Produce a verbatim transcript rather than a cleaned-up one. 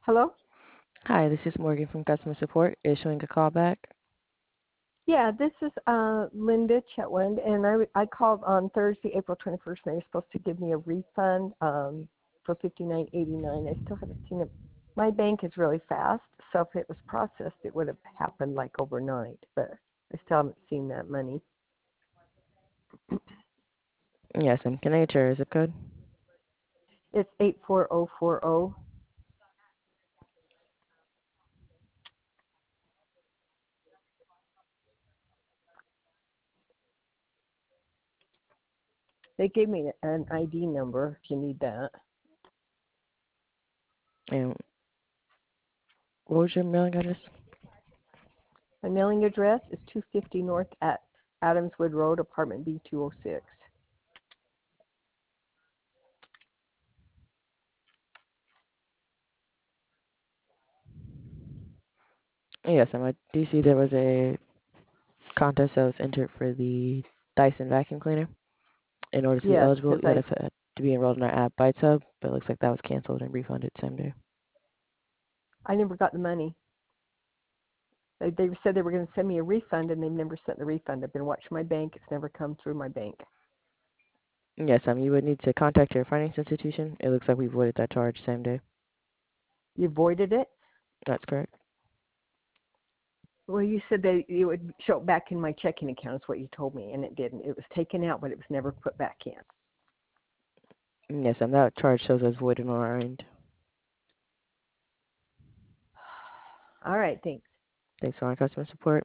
Hello? Hi, this is Morgan from customer support issuing a call back. Yeah, this is uh, Linda Chetwynd, and I, I called on Thursday, April twenty-first, and they were supposed to give me a refund um, for fifty-nine eighty-nine. I still haven't seen it. My bank is really fast, so if it was processed, it would have happened like overnight, but I still haven't seen that money. Yes, and can I get your zip code? It's eight four zero four zero. They gave me an I D number if you need that. And what was your mailing address? My mailing address is two fifty North at Adamswood Road, apartment B two oh six. Yes, and I do see there was a contest that was entered for the Dyson vacuum cleaner. In order to be Yes, eligible, because you I had to, f- to be enrolled in our app ByteHub, but it looks like that was canceled and refunded same day. I never got the money. They, they said they were going to send me a refund, and they've never sent the refund. I've been watching my bank. It's never come through my bank. Yes, um, you would need to contact your finance institution. It looks like we voided that charge same day. You voided it? That's correct. Well, you said that it would show up back in my checking account is what you told me, and it didn't. It was taken out, but it was never put back in. Yes, and that charge shows as voided on our end. All right, thanks. Thanks for our customer support.